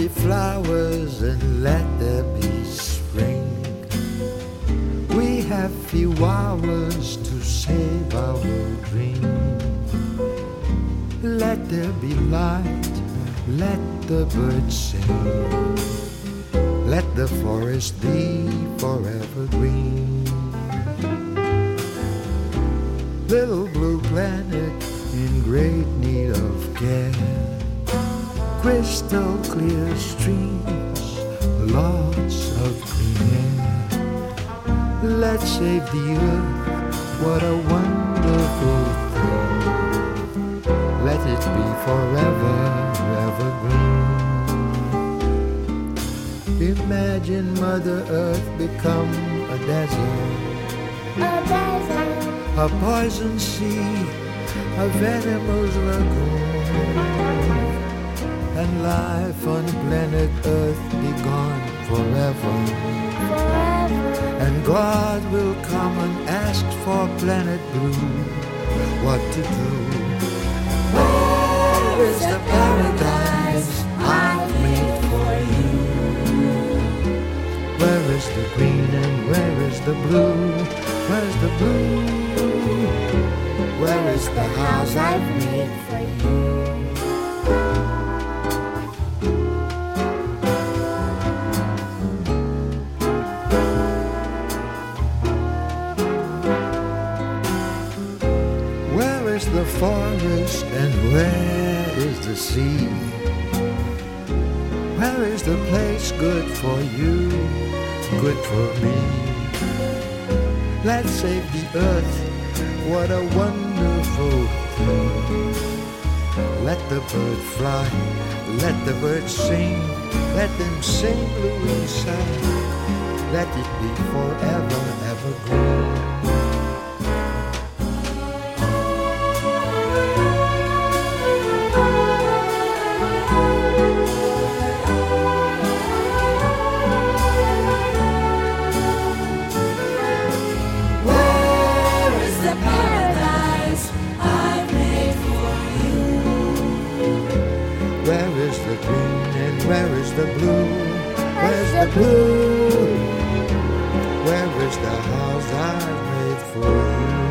be flowers and let there be spring. We have few hours to save our dream. Let there be light, let the birds sing. Let the forest be forever green. Little blue planet in great need of care. Crystal clear streams, lots of clean air. Let's save the earth, what a wonderful thing. Let it be forever evergreen. Imagine Mother Earth become a desert, a poison sea, a venomous lagoon, and life on planet Earth be gone forever. And God will come and ask for planet Blue what to do. Where is the paradise I've made for you? Where is the green and where is the blue? Where's the blue? Where is the house I've made for you? Where is the forest and where is the sea? Where is the place good for you, good for me? Let's save the earth, what a wonderful thing. Let the bird fly, let the birds sing, let them sing Louisa. Let it be forever evergreen. Where is the green and where is the blue? Where's the blue? Where is the house I've made for you?